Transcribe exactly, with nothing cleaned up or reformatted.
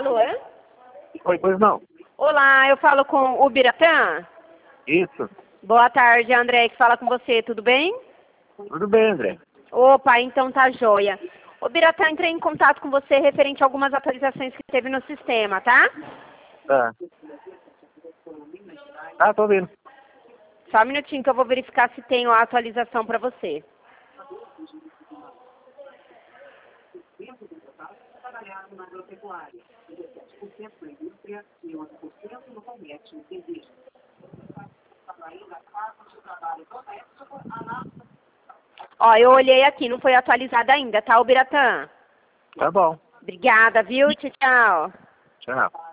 Alô? Oi, pois não. Olá, eu falo com o Biratã. Isso. Boa tarde, André, que fala com você, tudo bem? Tudo bem, André. Opa, então tá joia. Ô Biratã, entrei em contato com você referente a algumas atualizações que teve no sistema, tá? Tá. Tá, tô ouvindo. Só um minutinho que eu vou verificar se tem a atualização para você. Ó, eu olhei aqui, não foi atualizada ainda, tá, ô Biratã? Tá bom. Obrigada, viu? Tchau, tchau. Tchau.